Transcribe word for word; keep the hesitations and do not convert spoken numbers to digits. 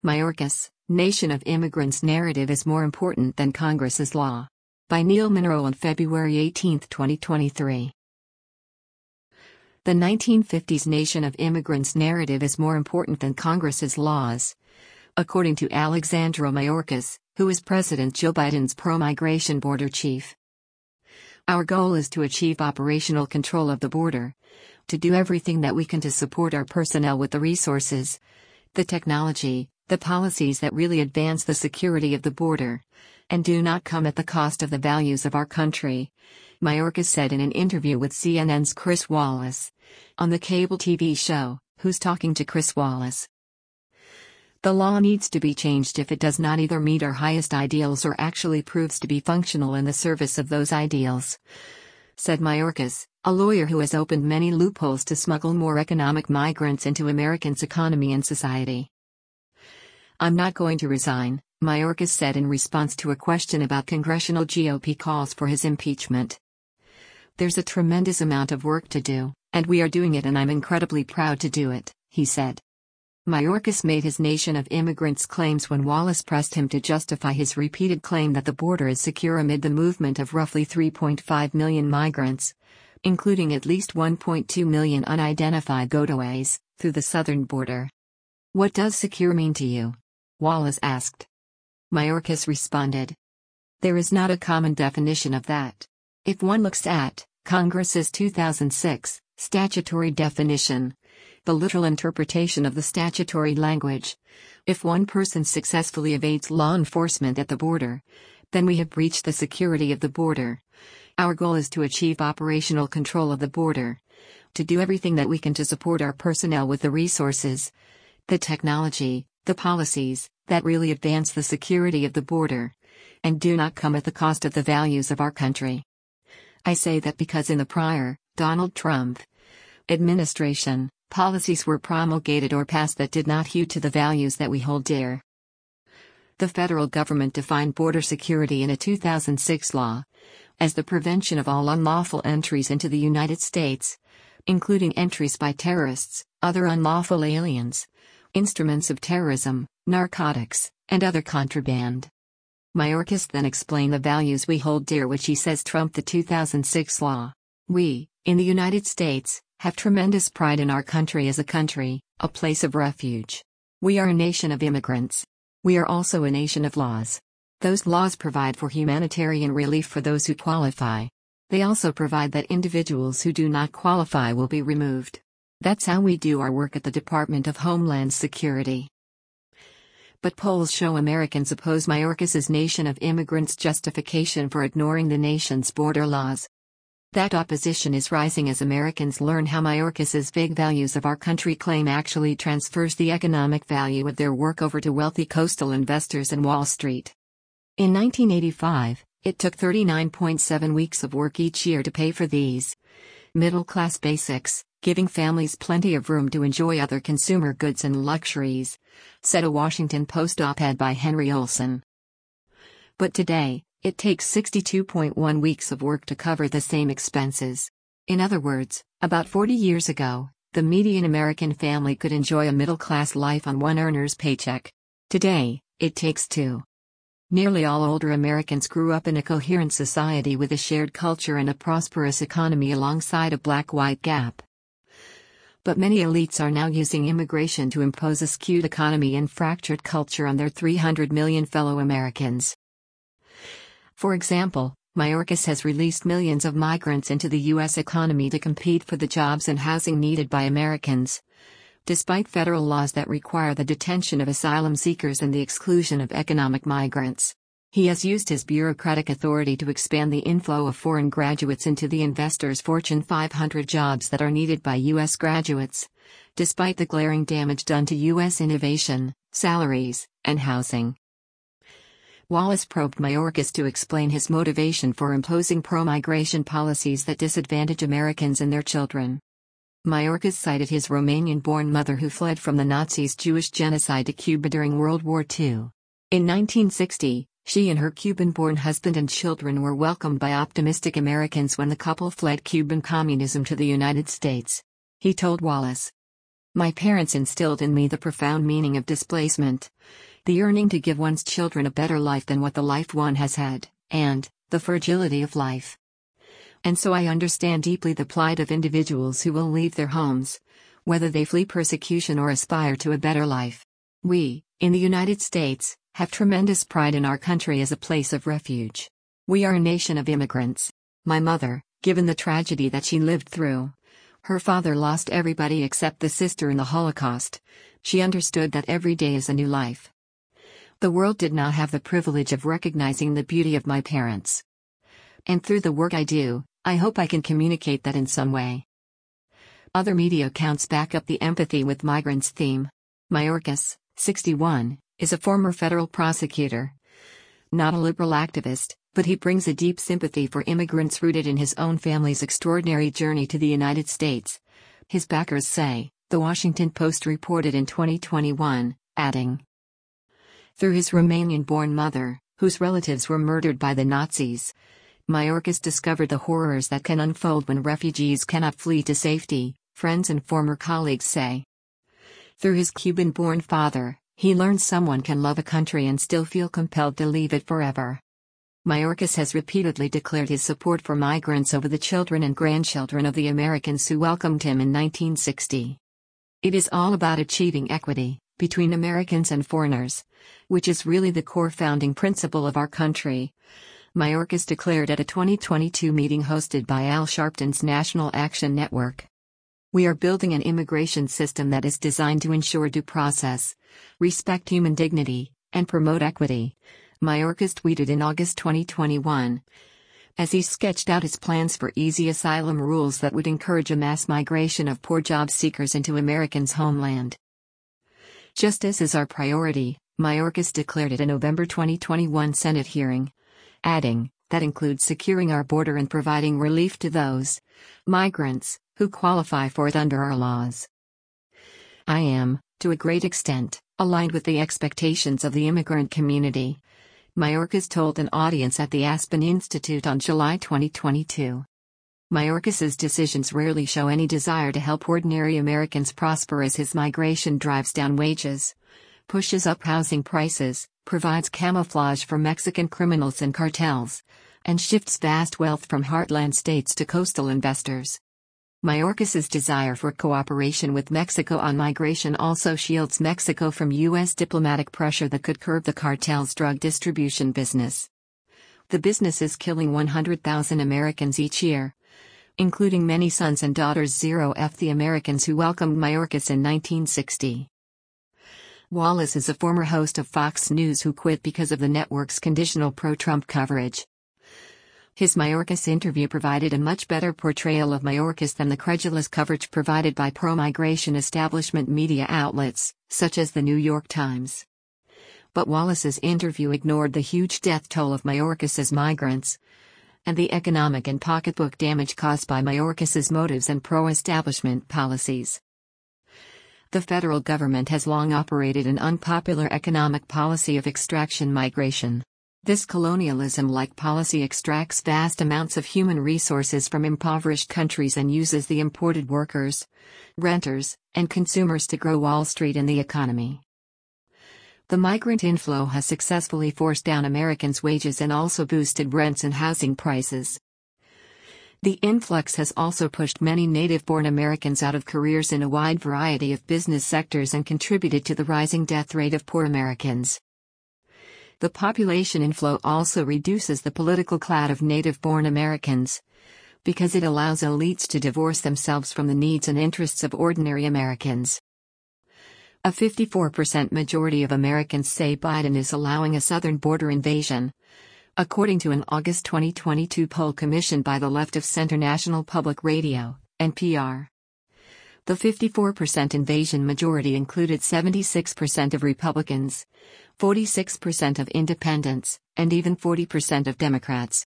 Mayorkas, Nation of Immigrants Narrative is More Important Than Congress's Law. By Neil Monroe on February eighteenth, twenty twenty-three. The nineteen fifties Nation of Immigrants narrative is more important than Congress's laws. According to Alexandro Mayorkas, who is President Joe Biden's pro-migration border chief. Our goal is to achieve operational control of the border, to do everything that we can to support our personnel with the resources, the technology, the policies that really advance the security of the border, and do not come at the cost of the values of our country, Mayorkas said in an interview with C N N's Chris Wallace, on the cable T V show, Who's Talking to Chris Wallace. The law needs to be changed if it does not either meet our highest ideals or actually proves to be functional in the service of those ideals, said Mayorkas, a lawyer who has opened many loopholes to smuggle more economic migrants into Americans' economy and society. I'm not going to resign, Mayorkas said in response to a question about congressional G O P calls for his impeachment. There's a tremendous amount of work to do, and we are doing it, and I'm incredibly proud to do it, he said. Mayorkas made his Nation of Immigrants claims when Wallace pressed him to justify his repeated claim that the border is secure amid the movement of roughly three point five million migrants, including at least one point two million unidentified gotaways, through the southern border. What does secure mean to you? Wallace asked. Mayorkas responded. There is not a common definition of that. If one looks at Congress's two thousand six statutory definition, the literal interpretation of the statutory language, if one person successfully evades law enforcement at the border, then we have breached the security of the border. Our goal is to achieve operational control of the border, to do everything that we can to support our personnel with the resources, the technology, the policies, that really advance the security of the border, and do not come at the cost of the values of our country. I say that because in the prior, Donald Trump administration, policies were promulgated or passed that did not hew to the values that we hold dear. The federal government defined border security in a two thousand six law as the prevention of all unlawful entries into the United States, including entries by terrorists, other unlawful aliens, instruments of terrorism, narcotics, and other contraband. Mayorkas then explained the values we hold dear, which he says trumped the two thousand six law. We, in the United States, have tremendous pride in our country as a country, a place of refuge. We are a nation of immigrants. We are also a nation of laws. Those laws provide for humanitarian relief for those who qualify. They also provide that individuals who do not qualify will be removed. That's how we do our work at the Department of Homeland Security. But polls show Americans oppose Mayorkas's Nation of Immigrants justification for ignoring the nation's border laws. That opposition is rising as Americans learn how Mayorkas's vague values of our country claim actually transfers the economic value of their work over to wealthy coastal investors and Wall Street. In nineteen eighty-five, it took thirty-nine point seven weeks of work each year to pay for these middle-class basics, giving families plenty of room to enjoy other consumer goods and luxuries, said a Washington Post op-ed by Henry Olsen. But today, it takes sixty-two point one weeks of work to cover the same expenses. In other words, about forty years ago, the median American family could enjoy a middle-class life on one earner's paycheck. Today, it takes two. Nearly all older Americans grew up in a coherent society with a shared culture and a prosperous economy alongside a black-white gap. But many elites are now using immigration to impose a skewed economy and fractured culture on their three hundred million fellow Americans. For example, Mayorkas has released millions of migrants into the U S economy to compete for the jobs and housing needed by Americans, despite federal laws that require the detention of asylum seekers and the exclusion of economic migrants. He has used his bureaucratic authority to expand the inflow of foreign graduates into the investors' Fortune five hundred jobs that are needed by U S graduates, despite the glaring damage done to U S innovation, salaries, and housing. Wallace probed Mayorkas to explain his motivation for imposing pro-migration policies that disadvantage Americans and their children. Mayorkas cited his Romanian-born mother who fled from the Nazis' Jewish genocide to Cuba during World War Two. In nineteen sixty, she and her Cuban-born husband and children were welcomed by optimistic Americans when the couple fled Cuban communism to the United States. He told Wallace. My parents instilled in me the profound meaning of displacement, the yearning to give one's children a better life than what the life one has had, and the fragility of life. And so I understand deeply the plight of individuals who will leave their homes, whether they flee persecution or aspire to a better life. We, in the United States, have tremendous pride in our country as a place of refuge. We are a nation of immigrants. My mother, given the tragedy that she lived through, her father lost everybody except the sister in the Holocaust, she understood that every day is a new life. The world did not have the privilege of recognizing the beauty of my parents. And through the work I do, I hope I can communicate that in some way. Other media accounts back up the empathy with migrants theme. Mayorkas, sixty-one, is a former federal prosecutor. Not a liberal activist, but he brings a deep sympathy for immigrants rooted in his own family's extraordinary journey to the United States. His backers say, The Washington Post reported in twenty twenty-one, adding, through his Romanian-born mother, whose relatives were murdered by the Nazis, Mayorkas discovered the horrors that can unfold when refugees cannot flee to safety, friends and former colleagues say. Through his Cuban-born father, he learned someone can love a country and still feel compelled to leave it forever. Mayorkas has repeatedly declared his support for migrants over the children and grandchildren of the Americans who welcomed him in nineteen sixty. It is all about achieving equity between Americans and foreigners, which is really the core founding principle of our country, Mayorkas declared at a twenty twenty-two meeting hosted by Al Sharpton's National Action Network. We are building an immigration system that is designed to ensure due process, respect human dignity, and promote equity, Mayorkas tweeted in August twenty twenty-one, as he sketched out his plans for easy asylum rules that would encourage a mass migration of poor job seekers into Americans' homeland. Justice is our priority, Mayorkas declared at a November twenty twenty-one Senate hearing, adding, that includes securing our border and providing relief to those migrants who qualify for it under our laws. I am, to a great extent, aligned with the expectations of the immigrant community, Mayorkas told an audience at the Aspen Institute on July twenty twenty-two. Mayorkas's decisions rarely show any desire to help ordinary Americans prosper as his migration drives down wages, pushes up housing prices, provides camouflage for Mexican criminals and cartels, and shifts vast wealth from heartland states to coastal investors. Mayorkas's desire for cooperation with Mexico on migration also shields Mexico from U S diplomatic pressure that could curb the cartel's drug distribution business. The business is killing one hundred thousand Americans each year, including many sons and daughters of the Americans who welcomed Mayorkas in nineteen sixty. Wallace is a former host of Fox News who quit because of the network's conditional pro-Trump coverage. His Mayorkas interview provided a much better portrayal of Mayorkas than the credulous coverage provided by pro-migration establishment media outlets, such as the New York Times. But Wallace's interview ignored the huge death toll of Mayorkas's migrants, and the economic and pocketbook damage caused by Mayorkas's motives and pro-establishment policies. The federal government has long operated an unpopular economic policy of extraction migration. This colonialism-like policy extracts vast amounts of human resources from impoverished countries and uses the imported workers, renters, and consumers to grow Wall Street and the economy. The migrant inflow has successfully forced down Americans' wages and also boosted rents and housing prices. The influx has also pushed many native-born Americans out of careers in a wide variety of business sectors and contributed to the rising death rate of poor Americans. The population inflow also reduces the political clout of native-born Americans, because it allows elites to divorce themselves from the needs and interests of ordinary Americans. A fifty-four percent majority of Americans say Biden is allowing a southern border invasion, according to an August twenty twenty-two poll commissioned by the Left of Center National Public Radio, N P R. The fifty-four percent invasion majority included seventy-six percent of Republicans, forty-six percent of independents, and even forty percent of Democrats.